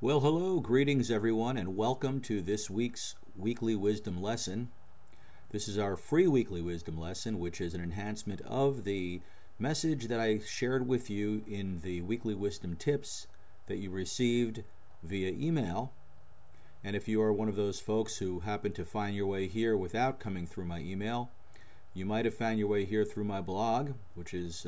Well, hello, greetings everyone, and welcome to this week's weekly wisdom lesson. This is our free weekly wisdom lesson, which is an enhancement of the message that I shared with you in the weekly wisdom tips that you received via email. And if you are one of those folks who happen to find your way here without coming through my email, you might have found your way here through my blog, which is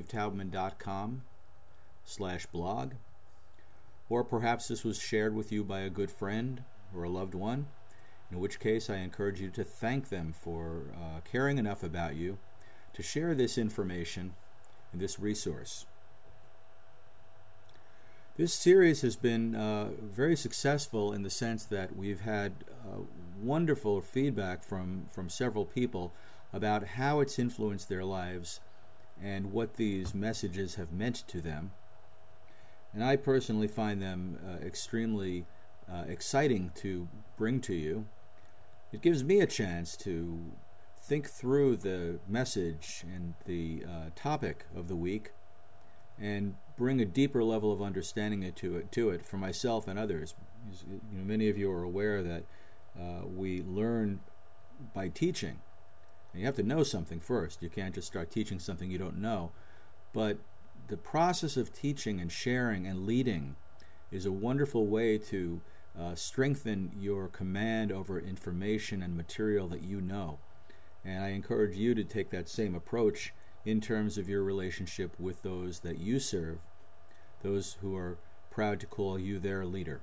stevetaubman.com/blog. Or perhaps this was shared with you by a good friend or a loved one, in which case I encourage you to thank them for caring enough about you to share this information and this resource. This series has been very successful in the sense that we've had wonderful feedback from several people about how it's influenced their lives and what these messages have meant to them. And I personally find them extremely exciting to bring to you. It gives me a chance to think through the message and the topic of the week and bring a deeper level of understanding to it for myself and others. Many of you are aware that we learn by teaching. And you have to know something first. You can't just start teaching something you don't know. But the process of teaching and sharing and leading is a wonderful way to strengthen your command over information and material that you know. And I encourage you to take that same approach in terms of your relationship with those that you serve, those who are proud to call you their leader.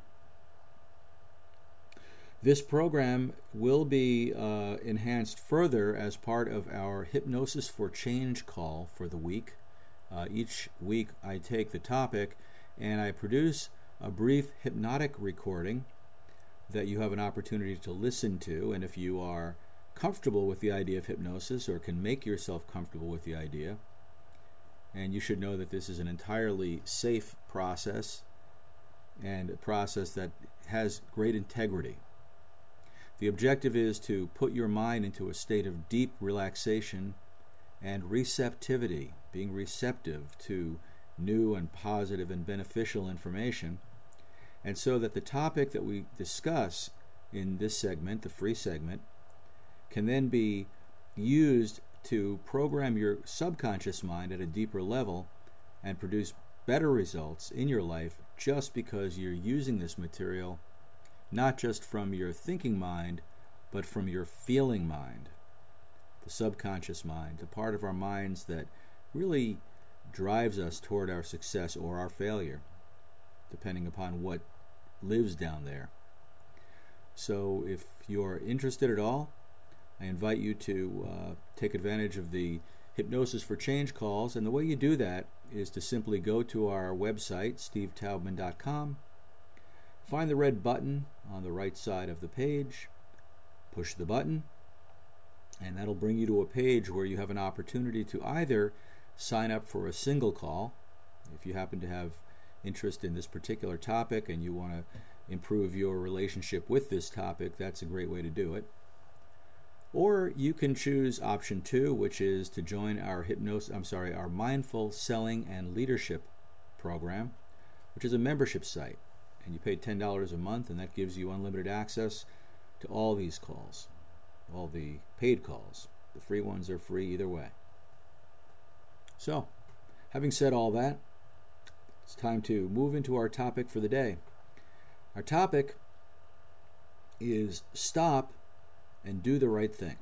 This program will be enhanced further as part of our Hypnosis for Change call for the week. Each week I take the topic and I produce a brief hypnotic recording that you have an opportunity to listen to. And if you are comfortable with the idea of hypnosis or can make yourself comfortable with the idea, and you should know that this is an entirely safe process and a process that has great integrity. The objective is to put your mind into a state of deep relaxation and receptivity, being receptive to new and positive and beneficial information, and so that the topic that we discuss in this segment, the free segment, can then be used to program your subconscious mind at a deeper level and produce better results in your life just because you're using this material not just from your thinking mind, but from your feeling mind. The subconscious mind, the part of our minds that really drives us toward our success or our failure, depending upon what lives down there. So if you're interested at all, I invite you to take advantage of the Hypnosis for Change calls, and the way you do that is to simply go to our website, stevetaubman.com, find the red button on the right side of the page, push the button, and that'll bring you to a page where you have an opportunity to either sign up for a single call, if you happen to have interest in this particular topic and you want to improve your relationship with this topic, that's a great way to do it. Or you can choose option 2, which is to join our Mindful Selling and Leadership program, which is a membership site. And you pay $10 a month, and that gives you unlimited access to all these calls. All the paid calls. The free ones are free either way. So, having said all that, it's time to move into our topic for the day. Our topic is stop and do the right thing.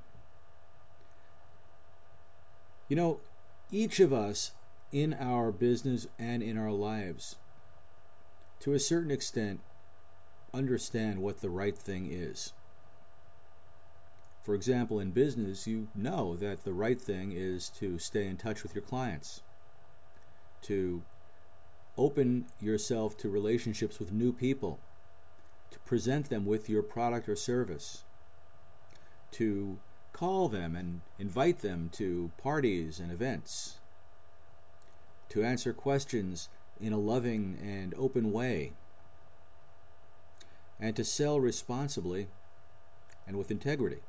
You know, each of us in our business and in our lives, to a certain extent, understand what the right thing is. For example, in business, you know that the right thing is to stay in touch with your clients, to open yourself to relationships with new people, to present them with your product or service, to call them and invite them to parties and events, to answer questions in a loving and open way, and to sell responsibly and with integrity.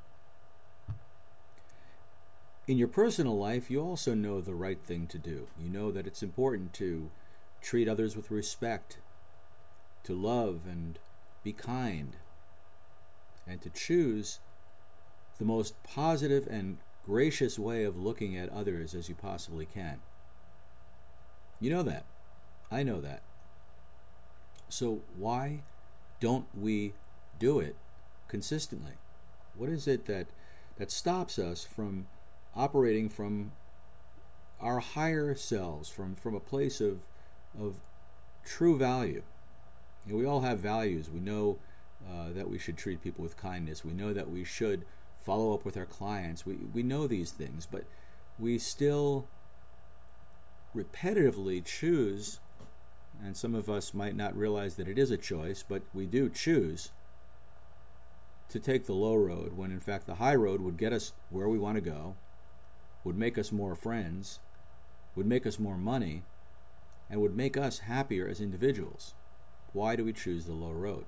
In your personal life, you also know the right thing to do. You know that it's important to treat others with respect, to love and be kind, and to choose the most positive and gracious way of looking at others as you possibly can. You know that. I know that. So why don't we do it consistently? What is it that stops us from operating from our higher selves, from a place of true value? You know, we all have values. We know that we should treat people with kindness. We know that we should follow up with our clients. We know these things, but we still repetitively choose, and some of us might not realize that it is a choice, but we do choose to take the low road when in fact the high road would get us where we want to go, would make us more friends, would make us more money, and would make us happier as individuals. Why do we choose the low road?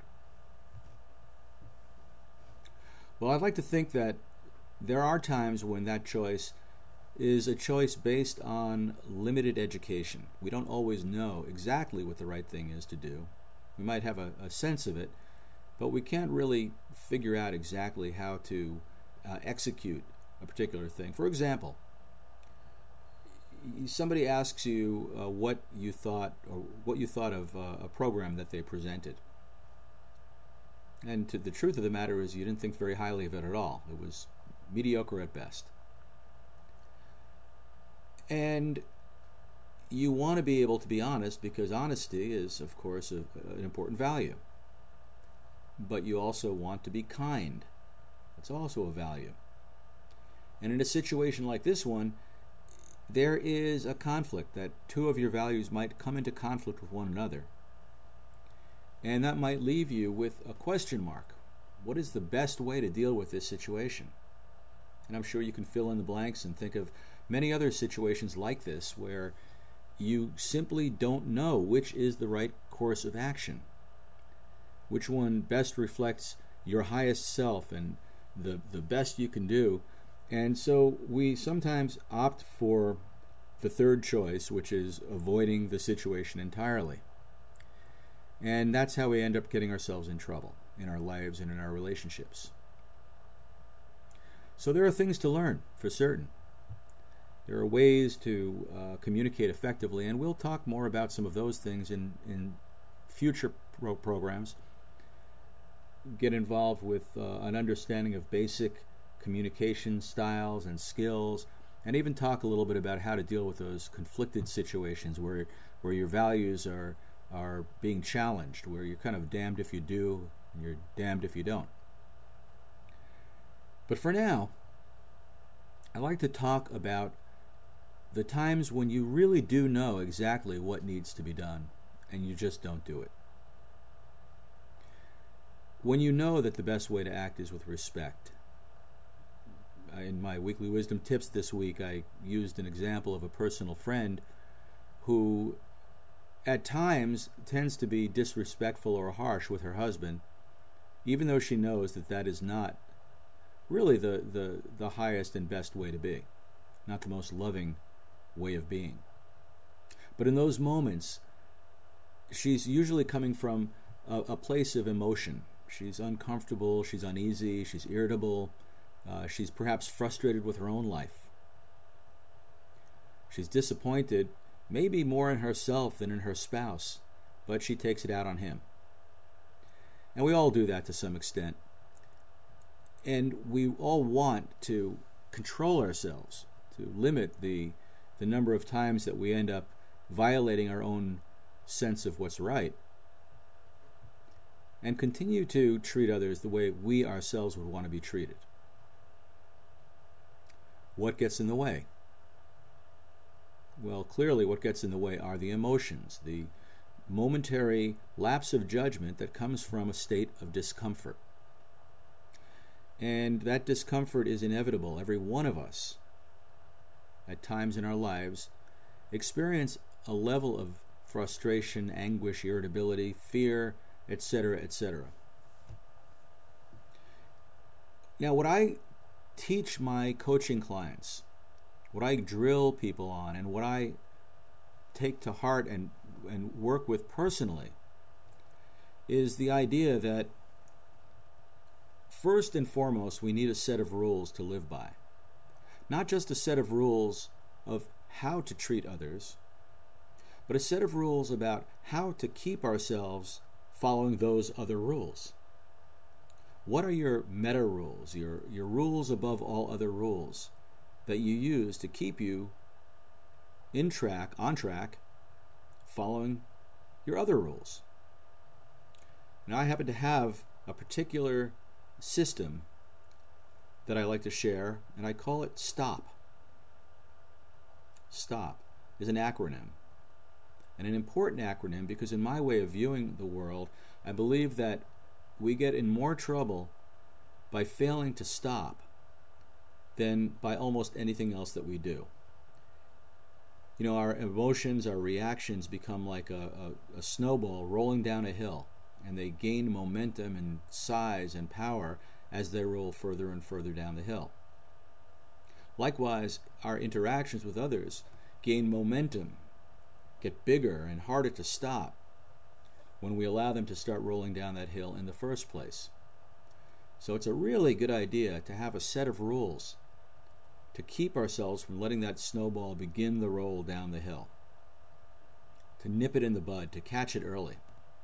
Well, I'd like to think that there are times when that choice is a choice based on limited education. We don't always know exactly what the right thing is to do. We might have a sense of it, but we can't really figure out exactly how to execute a particular thing. For example, somebody asks you what you thought of a program that they presented. And the truth of the matter is you didn't think very highly of it at all. It was mediocre at best. And you want to be able to be honest, because honesty is, of course, an important value. But you also want to be kind. That's also a value. And in a situation like this one, there is a conflict that two of your values might come into conflict with one another. And that might leave you with a question mark. What is the best way to deal with this situation? And I'm sure you can fill in the blanks and think of many other situations like this where you simply don't know which is the right course of action, which one best reflects your highest self and the best you can do. And so we sometimes opt for the third choice, which is avoiding the situation entirely. And that's how we end up getting ourselves in trouble in our lives and in our relationships. So there are things to learn, for certain. There are ways to communicate effectively, and we'll talk more about some of those things in future programs. Get involved with an understanding of basic communication styles and skills, and even talk a little bit about how to deal with those conflicted situations where your values are being challenged, where you're kind of damned if you do and you're damned if you don't. But for now, I'd like to talk about the times when you really do know exactly what needs to be done and you just don't do it. When you know that the best way to act is with respect. In my weekly wisdom tips this week, I used an example of a personal friend who at times tends to be disrespectful or harsh with her husband, even though she knows that that is not really the highest and best way to be, not the most loving way of being. But in those moments, she's usually coming from a place of emotion. She's uncomfortable, she's uneasy, she's irritable, she's perhaps frustrated with her own life. She's disappointed, maybe more in herself than in her spouse, but she takes it out on him. And we all do that to some extent. And we all want to control ourselves, to limit the number of times that we end up violating our own sense of what's right, and continue to treat others the way we ourselves would want to be treated. What gets in the way? Well, clearly what gets in the way are the emotions, the momentary lapse of judgment that comes from a state of discomfort. And that discomfort is inevitable. Every one of us, at times in our lives, experience a level of frustration, anguish, irritability, fear, etc., etc. Now, what I teach my coaching clients, what I drill people on, and what I take to heart and work with personally is the idea that first and foremost, we need a set of rules to live by. Not just a set of rules of how to treat others, but a set of rules about how to keep ourselves following those other rules. What are your meta rules, your rules above all other rules that you use to keep you on track, following your other rules? Now, I happen to have a particular system that I like to share, and I call it STOP. STOP is an acronym, and an important acronym because in my way of viewing the world, I believe that we get in more trouble by failing to stop than by almost anything else that we do. You know, our emotions, our reactions become like a snowball rolling down a hill, and they gain momentum and size and power as they roll further and further down the hill. Likewise, our interactions with others gain momentum, get bigger and harder to stop when we allow them to start rolling down that hill in the first place. So it's a really good idea to have a set of rules to keep ourselves from letting that snowball begin the roll down the hill, to nip it in the bud, to catch it early.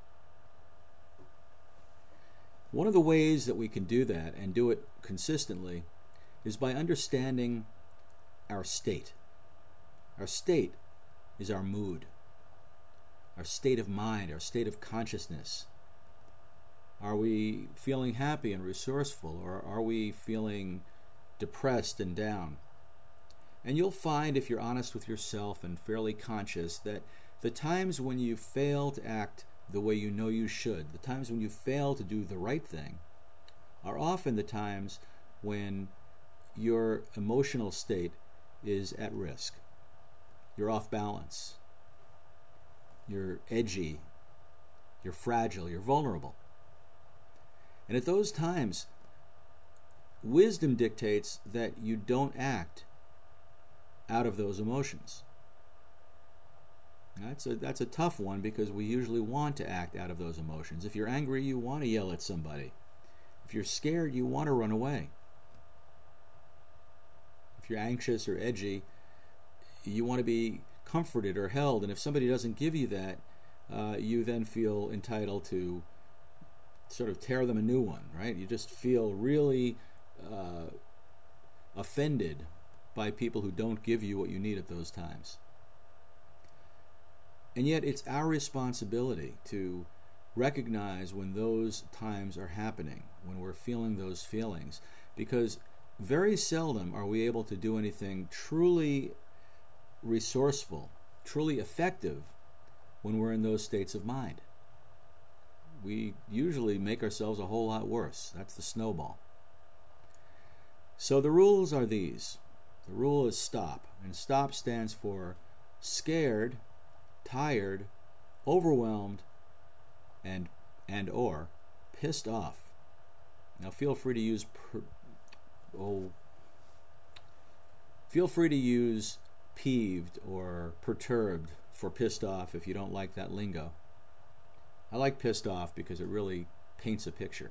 One of the ways that we can do that and do it consistently is by understanding our state. Our state is our mood, our state of mind, our state of consciousness. Are we feeling happy and resourceful, or are we feeling depressed and down? And you'll find, if you're honest with yourself and fairly conscious, that the times when you fail to act the way you know you should, the times when you fail to do the right thing, are often the times when your emotional state is at risk. You're off balance. You're edgy. You're fragile. You're vulnerable. And at those times, wisdom dictates that you don't act out of those emotions. That's a tough one because we usually want to act out of those emotions. If you're angry, you want to yell at somebody. If you're scared, you want to run away. If you're anxious or edgy, you want to be comforted or held. And if somebody doesn't give you that, you then feel entitled to sort of tear them a new one, right? You just feel really offended by people who don't give you what you need at those times. And yet it's our responsibility to recognize when those times are happening, when we're feeling those feelings, because very seldom are we able to do anything truly resourceful, truly effective when we're in those states of mind. We usually make ourselves a whole lot worse. That's the snowball. So the rules are these. The rule is STOP, and STOP stands for scared, tired, overwhelmed, and or pissed off. Now feel free to use peeved or perturbed for pissed off if you don't like that lingo. I like pissed off because it really paints a picture.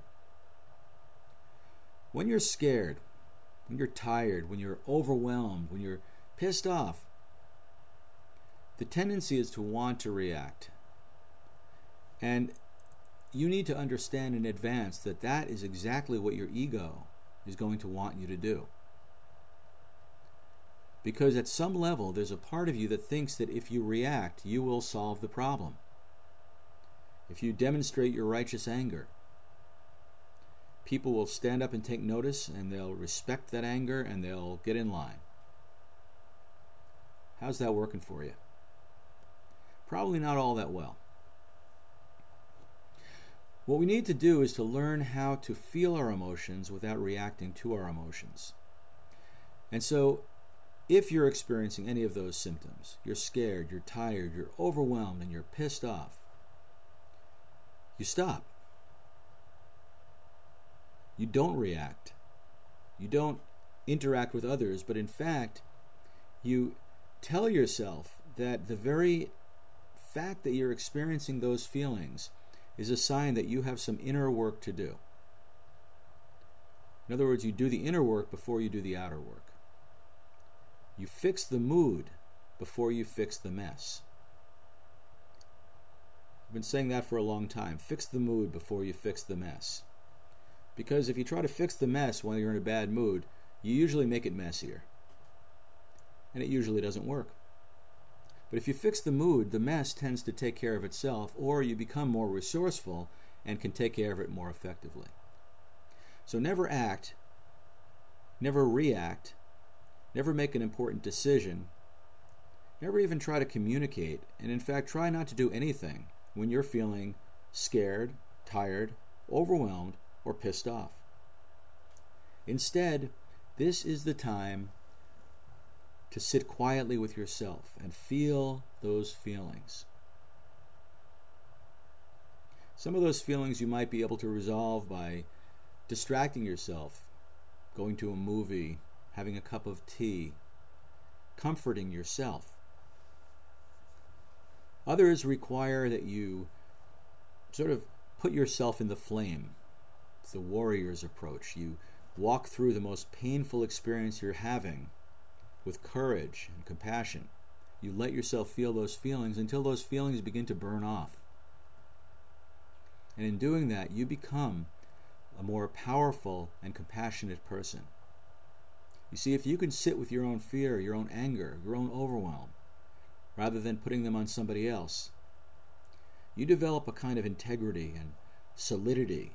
When you're scared, when you're tired, when you're overwhelmed, when you're pissed off, the tendency is to want to react. And you need to understand in advance that that is exactly what your ego is going to want you to do. Because at some level, there's a part of you that thinks that if you react, you will solve the problem. If you demonstrate your righteous anger, people will stand up and take notice, and they'll respect that anger, and they'll get in line. How's that working for you? Probably not all that well. What we need to do is to learn how to feel our emotions without reacting to our emotions. And so, if you're experiencing any of those symptoms, you're scared, you're tired, you're overwhelmed, and you're pissed off, you stop. You don't react. You don't interact with others, but in fact, you tell yourself that the very fact that you're experiencing those feelings is a sign that you have some inner work to do. In other words, you do the inner work before you do the outer work. You fix the mood before you fix the mess. I've been saying that for a long time. Fix the mood before you fix the mess. Because if you try to fix the mess while you're in a bad mood, you usually make it messier. And it usually doesn't work. But if you fix the mood, the mess tends to take care of itself, or you become more resourceful and can take care of it more effectively. So never act, never react, never make an important decision, never even try to communicate, and in fact try not to do anything when you're feeling scared, tired, overwhelmed, or pissed off. Instead, this is the time to sit quietly with yourself and feel those feelings. Some of those feelings you might be able to resolve by distracting yourself, going to a movie, having a cup of tea, comforting yourself. Others require that you sort of put yourself in the flame. It's the warrior's approach. You walk through the most painful experience you're having with courage and compassion. You let yourself feel those feelings until those feelings begin to burn off. And in doing that, you become a more powerful and compassionate person. You see, if you can sit with your own fear, your own anger, your own overwhelm, rather than putting them on somebody else, you develop a kind of integrity and solidity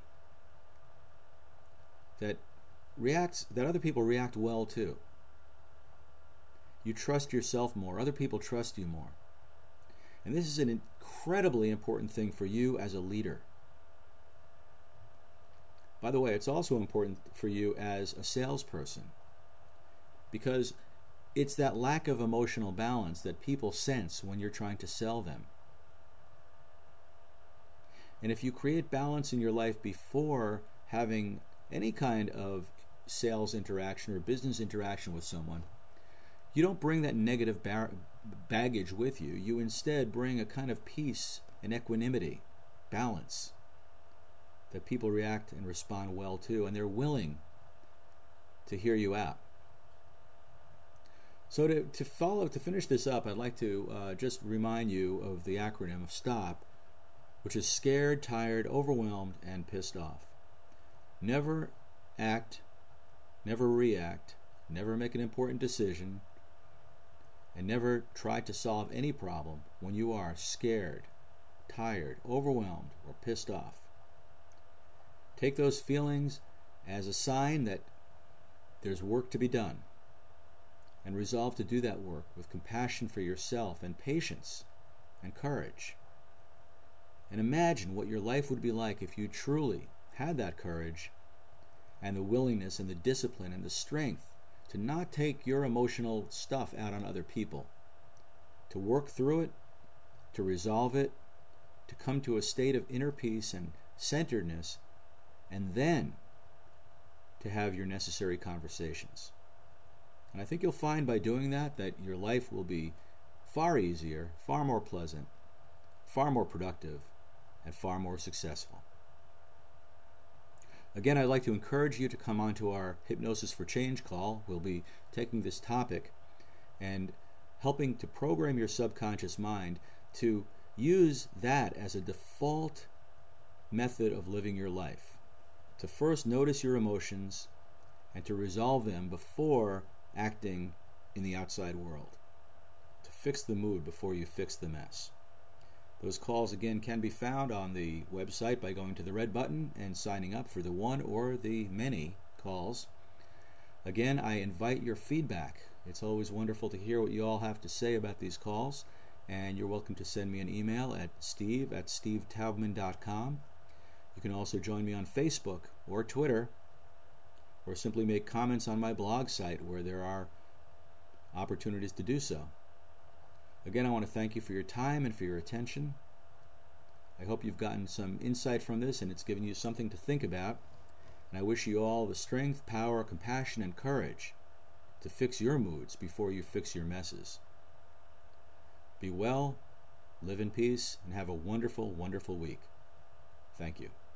that other people react well to. You trust yourself more. Other people trust you more. And this is an incredibly important thing for you as a leader. By the way, it's also important for you as a salesperson, because it's that lack of emotional balance that people sense when you're trying to sell them. And if you create balance in your life before having any kind of sales interaction or business interaction with someone, you don't bring that negative baggage with you. You instead bring a kind of peace and equanimity, balance, that people react and respond well to, and they're willing to hear you out. So to finish this up, I'd like to just remind you of the acronym of STOP, which is scared, tired, overwhelmed, and pissed off. Never act, never react, never make an important decision, and never try to solve any problem when you are scared, tired, overwhelmed, or pissed off. Take those feelings as a sign that there's work to be done, and resolve to do that work with compassion for yourself and patience and courage. And imagine what your life would be like if you truly had that courage and the willingness and the discipline and the strength to not take your emotional stuff out on other people, to work through it, to resolve it, to come to a state of inner peace and centeredness, and then to have your necessary conversations. And I think you'll find by doing that your life will be far easier, far more pleasant, far more productive, and far more successful. Again, I'd like to encourage you to come onto our Hypnosis for Change call. We'll be taking this topic and helping to program your subconscious mind to use that as a default method of living your life. To first notice your emotions and to resolve them before acting in the outside world. To fix the mood before you fix the mess. Those calls, again, can be found on the website by going to the red button and signing up for the one or the many calls. Again, I invite your feedback. It's always wonderful to hear what you all have to say about these calls, and you're welcome to send me an email at steve@stevetaubman.com. You can also join me on Facebook or Twitter, or simply make comments on my blog site where there are opportunities to do so. Again, I want to thank you for your time and for your attention. I hope you've gotten some insight from this and it's given you something to think about. And I wish you all the strength, power, compassion, and courage to fix your moods before you fix your messes. Be well, live in peace, and have a wonderful, wonderful week. Thank you.